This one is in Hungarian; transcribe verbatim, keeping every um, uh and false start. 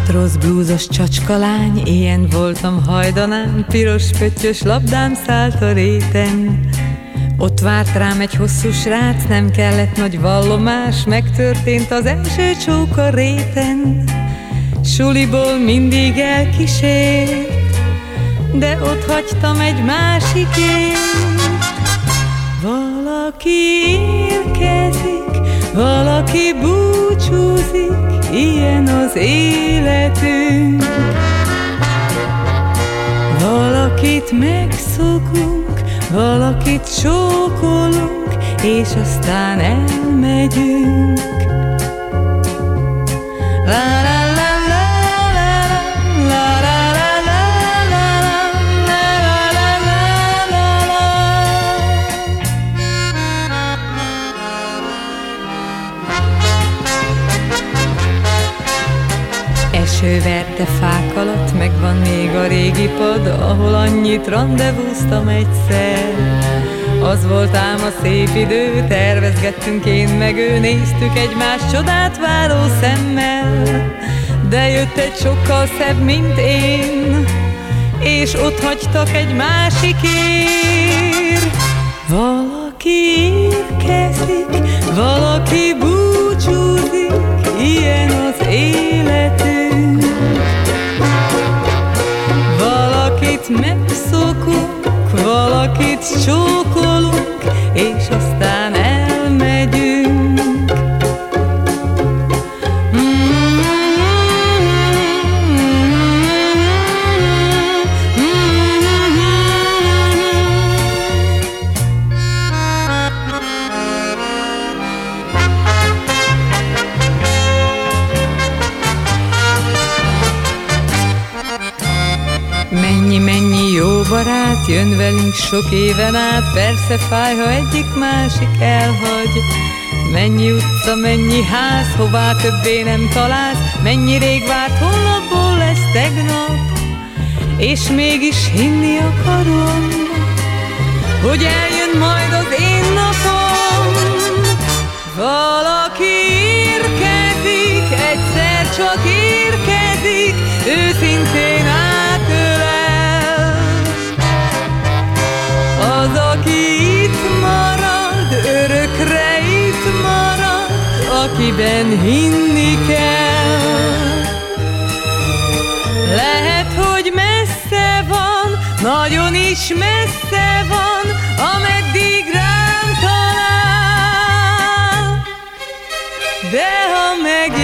Matróz blúzos csacskalány, ilyen voltam hajdanán, piros pöttyös labdám szállt a réten. Ott várt rám egy hosszú srác, nem kellett nagy vallomás, megtörtént az első csók a réten. Suliból mindig elkísért, de ott hagytam egy másikért. Valaki érkezik, valaki búcsúzik, ilyen az életünk. Valakit megszokunk, valakit csókolunk, és aztán elmegyünk. La la la la la la la la la la la la la. Eső verte fák alatt, megvan még a régi pad, ahol annyit randevúztam egyszer. Az volt ám a szép idő, tervezgettünk én meg ő, néztük egymást csodát váró szemmel. De jött egy sokkal szebb, mint én, és ott hagytak egy másikért. Valaki érkezik, valaki búcsúzik, ilyen az életünk. Valakit megszokunk, valakit csókolunk, és aztán elmegyünk. Mennyi, mennyi jó barát jön velünk sok éven át, persze fáj, ha egyik másik elhagy. Mennyi utca, mennyi ház, hová többé nem találsz, mennyi rég várt, holnapból lesz tegnap. És mégis hinni akarom, hogy eljön majd az én napom. Valaki érkezik, egyszer csak érkezik, őszintén átölel. Az, aki itt marad, örökre itt marad, akiben hinni kell. Lehet, hogy messze van, nagyon is messze van, ameddig rám talál. De ha meg